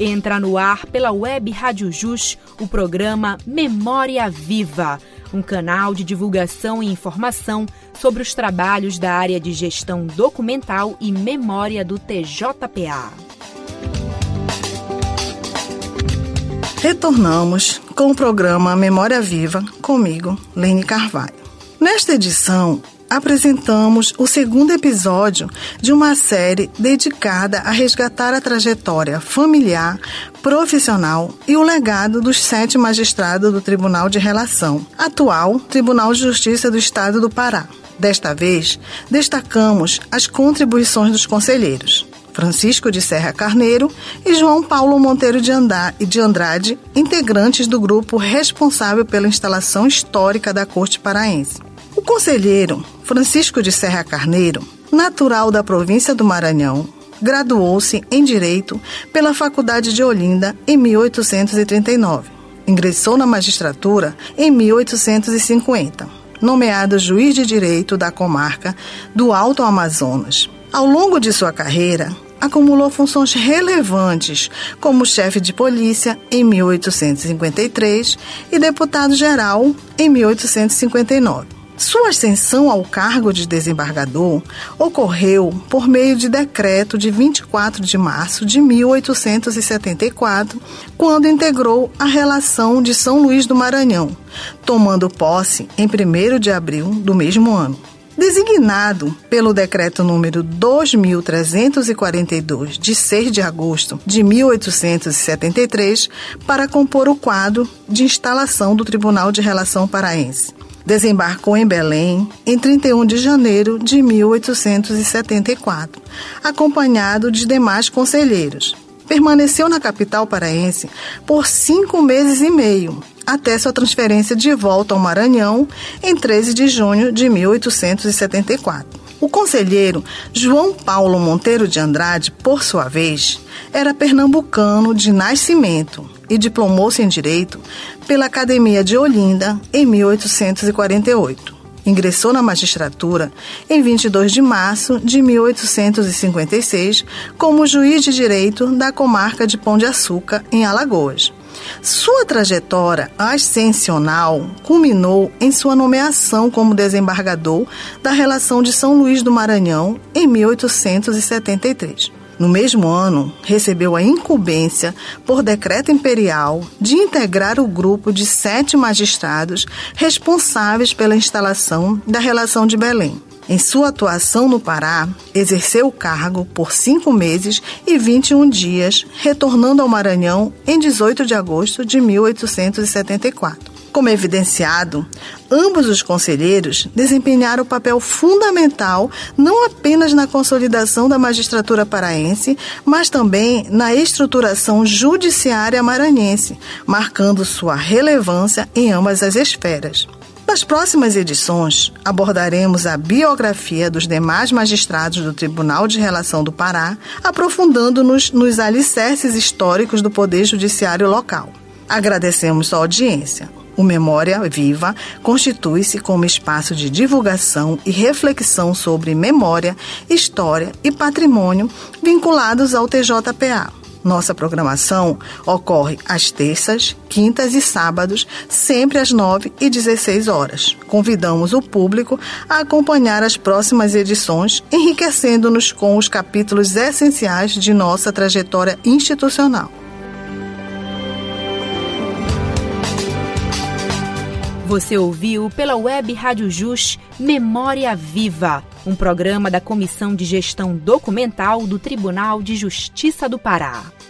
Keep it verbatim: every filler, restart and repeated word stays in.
Entra no ar pela Web Rádio Jus o programa Memória Viva, um canal de divulgação e informação sobre os trabalhos da área de gestão documental e memória do T J P A. Retornamos com o programa Memória Viva, comigo, Lene Carvalho. Nesta edição, apresentamos o segundo episódio de uma série dedicada a resgatar a trajetória familiar, profissional e o legado dos sete magistrados do Tribunal de Relação, atual Tribunal de Justiça do Estado do Pará. Desta vez, destacamos as contribuições dos conselheiros Francisco de Serra Carneiro e João Paulo Monteiro de Andrade, integrantes do grupo responsável pela instalação histórica da Corte Paraense. O conselheiro Francisco de Serra Carneiro, natural da província do Maranhão, graduou-se em Direito pela Faculdade de Olinda em mil oitocentos e trinta e nove. Ingressou na magistratura em mil oitocentos e cinquenta, nomeado juiz de direito da comarca do Alto Amazonas. Ao longo de sua carreira, acumulou funções relevantes como chefe de polícia em mil oitocentos e cinquenta e três e deputado-geral em mil oitocentos e cinquenta e nove. Sua ascensão ao cargo de desembargador ocorreu por meio de decreto de vinte e quatro de março de mil oitocentos e setenta e quatro, quando integrou a Relação de São Luís do Maranhão, tomando posse em primeiro de abril do mesmo ano. Designado pelo decreto número dois mil trezentos e quarenta e dois, de seis de agosto de mil oitocentos e setenta e três, para compor o quadro de instalação do Tribunal de Relação Paraense. Desembarcou em Belém em trinta e um de janeiro de mil oitocentos e setenta e quatro, acompanhado de demais conselheiros. Permaneceu na capital paraense por cinco meses e meio, até sua transferência de volta ao Maranhão em treze de junho de mil oitocentos e setenta e quatro. O conselheiro João Paulo Monteiro de Andrade, por sua vez, era pernambucano de nascimento e diplomou-se em Direito pela Academia de Olinda em mil oitocentos e quarenta e oito. Ingressou na magistratura em vinte e dois de março de mil oitocentos e cinquenta e seis como juiz de direito da comarca de Pão de Açúcar, em Alagoas. Sua trajetória ascensional culminou em sua nomeação como desembargador da Relação de São Luís do Maranhão em mil oitocentos e setenta e três. No mesmo ano, recebeu a incumbência, por decreto imperial, de integrar o grupo de sete magistrados responsáveis pela instalação da Relação de Belém. Em sua atuação no Pará, exerceu o cargo por cinco meses e vinte e um dias, retornando ao Maranhão em dezoito de agosto de mil oitocentos e setenta e quatro. Como evidenciado, ambos os conselheiros desempenharam papel fundamental não apenas na consolidação da magistratura paraense, mas também na estruturação judiciária maranhense, marcando sua relevância em ambas as esferas. Nas próximas edições, abordaremos a biografia dos demais magistrados do Tribunal de Relação do Pará, aprofundando-nos nos alicerces históricos do Poder Judiciário local. Agradecemos sua audiência. O Memória Viva constitui-se como espaço de divulgação e reflexão sobre memória, história e patrimônio vinculados ao T J P A. Nossa programação ocorre às terças, quintas e sábados, sempre às nove e dezesseis horas. Convidamos o público a acompanhar as próximas edições, enriquecendo-nos com os capítulos essenciais de nossa trajetória institucional. Você ouviu pela Web Rádio Jus Memória Viva, um programa da Comissão de Gestão Documental do Tribunal de Justiça do Pará.